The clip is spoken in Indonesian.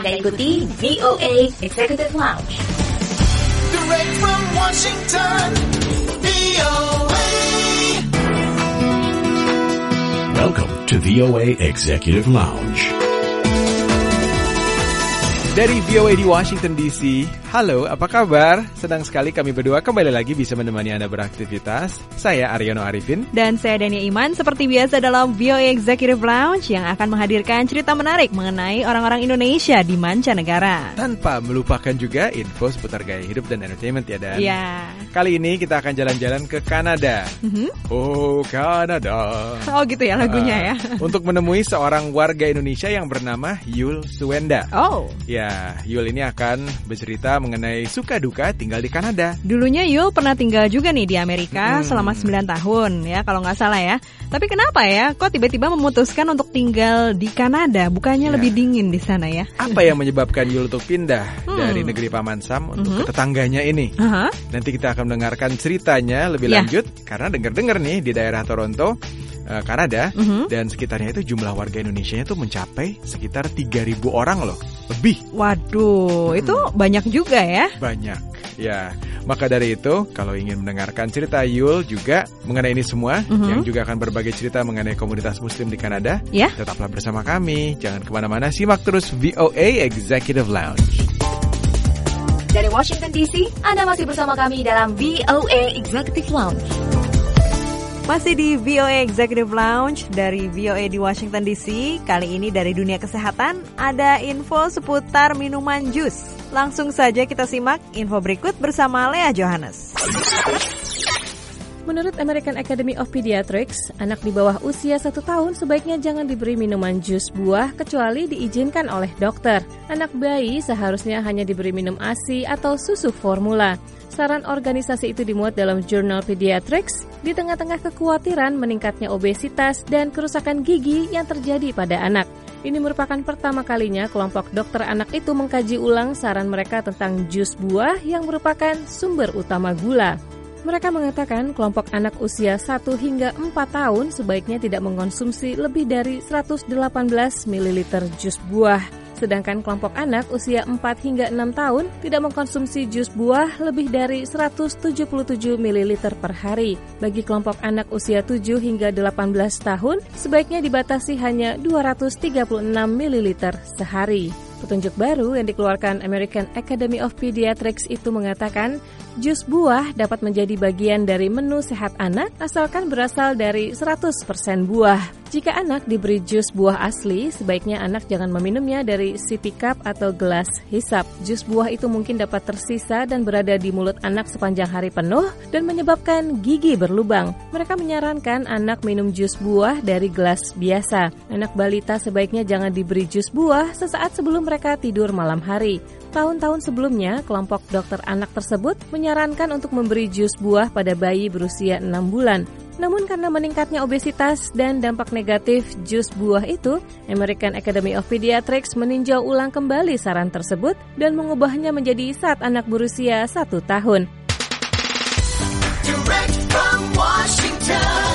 Anda ikuti VOA Executive Lounge. Direct from Washington, VOA. Welcome to VOA Executive Lounge. Dari VOA di Washington DC, halo, apa kabar? Senang sekali kami berdua kembali lagi bisa menemani Anda beraktivitas. Saya Aryono Arifin. Dan saya Dania Iman, seperti biasa dalam VOA Executive Lounge yang akan menghadirkan cerita menarik mengenai orang-orang Indonesia di mancanegara. Tanpa melupakan juga info seputar gaya hidup dan entertainment ya, Dan? Ya. Kali ini kita akan jalan-jalan ke Kanada. Oh, Kanada. Oh gitu ya lagunya ya. Untuk menemui seorang warga Indonesia yang bernama Yul Suwenda. Oh. Ya, Yul ini akan bercerita mengenai suka duka tinggal di Kanada. Dulunya Yul pernah tinggal juga nih di Amerika selama 9 tahun ya kalau nggak salah ya. Tapi kenapa ya kok tiba-tiba memutuskan untuk tinggal di Kanada? Bukannya lebih dingin di sana ya? Apa yang menyebabkan Yul untuk pindah dari negeri Paman Sam untuk ke tetangganya ini? Nanti kita akan mendengarkan ceritanya lebih lanjut. Karena dengar-dengar nih di daerah Toronto, Kanada dan sekitarnya itu jumlah warga Indonesianya itu mencapai sekitar 3.000 orang loh, lebih. Waduh, itu banyak juga ya? Banyak, ya. Maka dari itu, kalau ingin mendengarkan cerita Yul juga mengenai ini semua, yang juga akan berbagi cerita mengenai komunitas Muslim di Kanada, tetaplah bersama kami. Jangan kemana-mana, simak terus VOA Executive Lounge. Dari Washington DC, Anda masih bersama kami dalam VOA Executive Lounge. Masih di VOA Executive Lounge dari VOA di Washington DC. Kali ini dari dunia kesehatan ada info seputar minuman jus. Langsung saja kita simak info berikut bersama Lea Johannes. Menurut American Academy of Pediatrics, anak di bawah usia 1 tahun sebaiknya jangan diberi minuman jus buah kecuali diizinkan oleh dokter. Anak bayi seharusnya hanya diberi minum ASI atau susu formula. Saran organisasi itu dimuat dalam jurnal Pediatrics di tengah-tengah kekhawatiran meningkatnya obesitas dan kerusakan gigi yang terjadi pada anak. Ini merupakan pertama kalinya kelompok dokter anak itu mengkaji ulang saran mereka tentang jus buah yang merupakan sumber utama gula. Mereka mengatakan kelompok anak usia 1 hingga 4 tahun sebaiknya tidak mengkonsumsi lebih dari 118 ml jus buah. Sedangkan kelompok anak usia 4 hingga 6 tahun tidak mengkonsumsi jus buah lebih dari 177 ml per hari. Bagi kelompok anak usia 7 hingga 18 tahun, sebaiknya dibatasi hanya 236 ml sehari. Petunjuk baru yang dikeluarkan American Academy of Pediatrics itu mengatakan jus buah dapat menjadi bagian dari menu sehat anak asalkan berasal dari 100% buah. Jika anak diberi jus buah asli, sebaiknya anak jangan meminumnya dari sippy cup atau gelas hisap. Jus buah itu mungkin dapat tersisa dan berada di mulut anak sepanjang hari penuh dan menyebabkan gigi berlubang. Mereka menyarankan anak minum jus buah dari gelas biasa. Anak balita sebaiknya jangan diberi jus buah sesaat sebelum mereka tidur malam hari. Tahun-tahun sebelumnya, kelompok dokter anak tersebut menyarankan untuk memberi jus buah pada bayi berusia 6 bulan. Namun karena meningkatnya obesitas dan dampak negatif jus buah itu, American Academy of Pediatrics meninjau ulang kembali saran tersebut dan mengubahnya menjadi saat anak berusia 1 tahun. Direct from Washington.